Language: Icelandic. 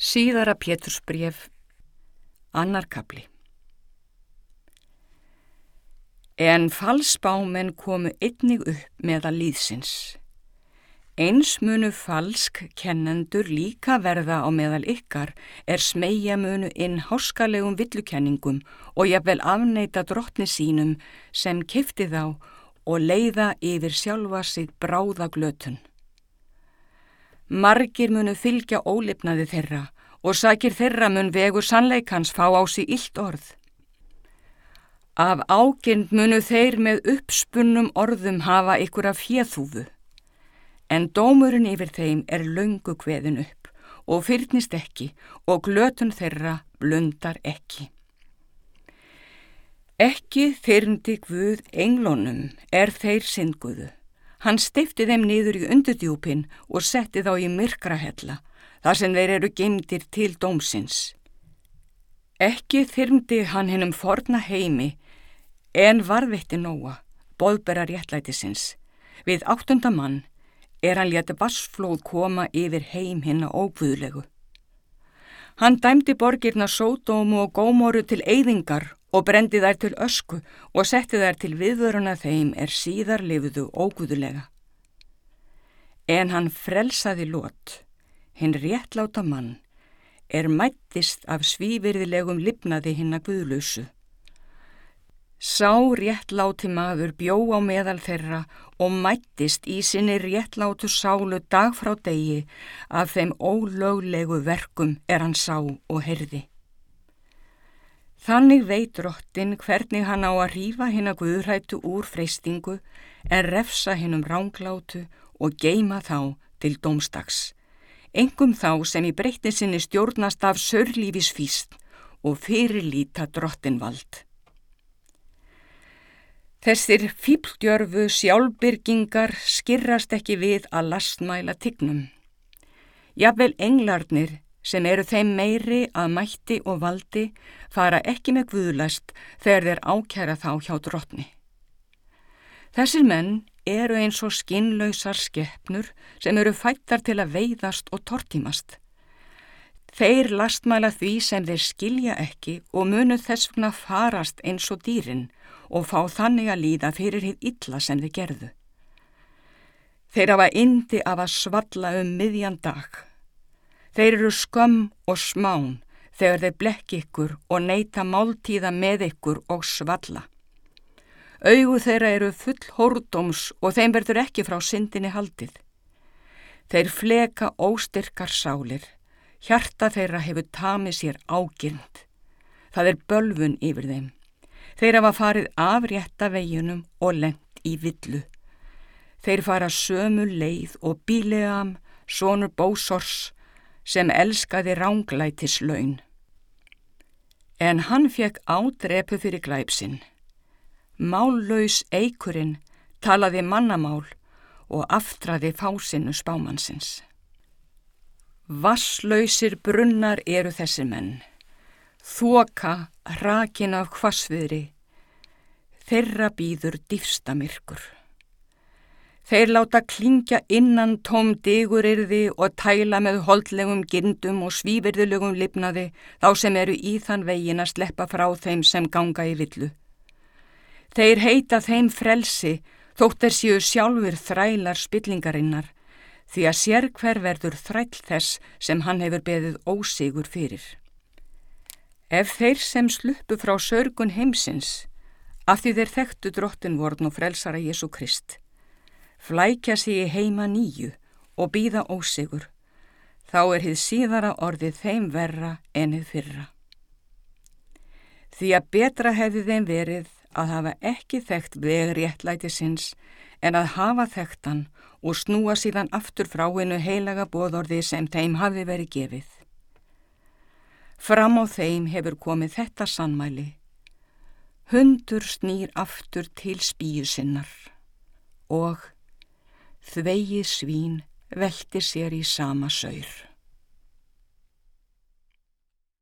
Síðara Pétursbréf, 2. kafli. En falsspámenn komu einnig upp meðal lýðsins. Eins munu falsk kennendur líka verða á meðal ykkar smeyja munu inn háskalegum villukenningum og jafnvel afneita drottni sínum sem keypti þá og leiða yfir sjálfa sig bráða glötun. Margir munu fylgja ólifnaði þeirra og sakir þeirra mun vegur sannleikans fá á sig illt orð. Af ágirnd munu þeir með uppspunnum orðum hafa ykkur af féþúfu, en dómurinn yfir þeim löngu kveðin upp og fyrnist ekki og glötun þeirra blundar ekki. Ekki þyrmdi Guð englunum þeir syndguðu. Hann steypti þeim niður í undirdjúpin og setti þá í myrkrahella, þar sem þeir eru geymdir til dómsins. Ekki þyrmdi hann hinum forna heimi, en varðveitti Nóa, boðbera réttlætisins. Við 8. mann hann lét vatnsflóð koma yfir heim hinna óguðlegu. Hann dæmdi borgirna Sódómu og Gómoru til eyðingar og brendi þær til ösku og setti þær til viðvöruna þeim síðar lifðu óguðlega. En hann frelsaði Lot, hinn réttláta mann, mættist af svívirðilegum lifnaði hinna guðlausu. Sá réttláti maður bjó á meðal þeirra og mættist í sinni réttlátu sálu dag frá degi af þeim ólöglegu verkum hann sá og heyrði. Þannig veit drottinn hvernig hann á að rífa hina guðhræddu úr freistingu refsa hinum ranglátu og geyma þá til dómsdags, einkum þá sem í breytni sinni stjórnast af saurlífisfýsn og fyrirlíta drottinvald. Þessir fífldjörfu sjálfbyrgingar skirrast ekki við að lastmæla tiggnum. Jafnvel englarnir, sem þeim meiri að mætti og valdi, fara ekki með guðlæst þegar þeir ákæra þá hjá drottni. Þessir menn eins og skinnlausar skepnur sem fæddar til að veiðast og tortímast. Þeir lastmæla því sem þeir skilja ekki og munu þess vegna farast eins og dýrin og fá þannig að líða fyrir hið illa sem þeir gerðu. Þeir hafa yndi af að svalla miðjan dag. Þeir skömm og smán þegar þeir blekki ykkur og neita máltíða með ykkur og svalla. Augu þeirra full hórdóms og þeim verður ekki frá syndinni haldið. Þeir fleka óstyrkar sálir, hjarta þeirra hefur tamið sér ágirnd. Það bölvun yfir þeim. Þeir hafa farið af rétta veginum og lent í villu. Þeir fara sömu leið og Bíleam, sonur Bósors, sem elskaði ranglætislaun. En hann fékk ádrepu fyrir glæp sinn. Mállaus eikurinn talaði mannamál og aftraði fásinu spámannsins. Vasslausir brunnar þessir menn, þoka hrakin af hvassviðri, þeirra bíður dýfsta myrkur. Þeir láta klingja innan tóm diguryrði og tæla með holdlegum gindum og svívirðulegum lifnaði þá sem í þann veginn að sleppa frá þeim sem ganga í villu. Þeir heita þeim frelsi þótt þeir séu sjálfur þrælar spillingarinnar, því að sérhver verður þræll þess sem hann hefur beðið ósigur fyrir. Ef þeir sem sluppu frá sörgun heimsins, af því þeir þekktu drottinvorn og frelsara Jesú Krist, flækja sig í heima nýju og bíða ósigur, þá hið síðara orðið þeim verra en hið fyrra. Því að betra hefði þeim verið að hafa ekki þekkt veg réttlætisins en að hafa þekkt hann og snúa síðan aftur frá hinu heilaga boðorði sem þeim hafði verið gefið. Fram á þeim hefur komið þetta sannmæli: hundur snýr aftur til spýju sinnar og þvegið svín veltir sér í sama saur.